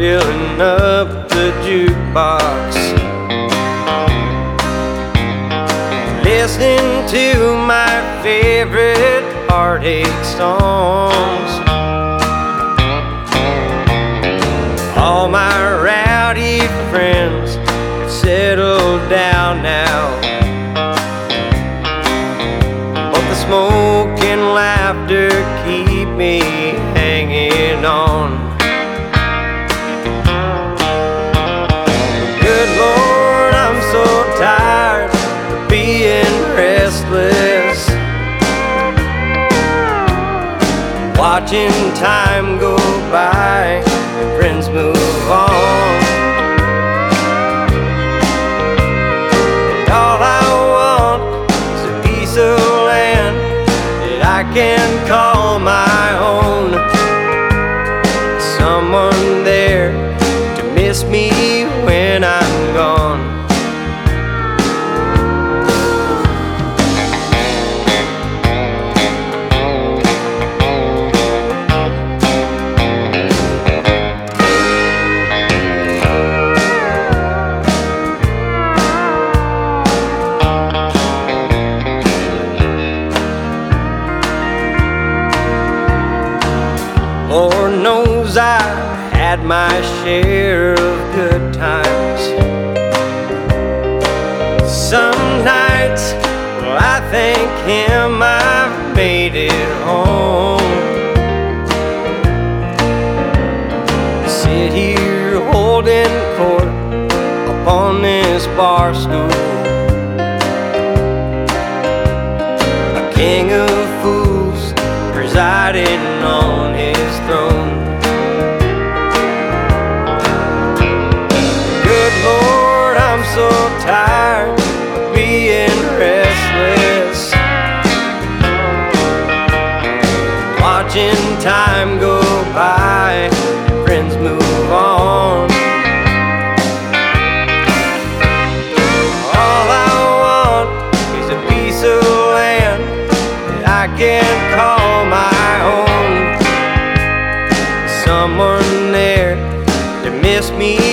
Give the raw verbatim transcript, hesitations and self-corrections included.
filling up the jukebox, listening to my favorite heartache songs. All my rowdy friends have settled down now, but the smoke and laughter keep me hanging on. Good Lord, I'm so tired of being restless, watching time go by, friends move on. And all I want is a piece of land that I can call my own. Someone there to miss me when I'm gone. Lord knows I had my share of good times. Some nights, well, I thank Him I've made it home. Sit here holding court upon this bar stool, a king of fools presiding on His throne. Good Lord, I'm so tired of being restless, watching time go by, friends move on. All I want is a piece of land that I can call my own. Someone there to miss me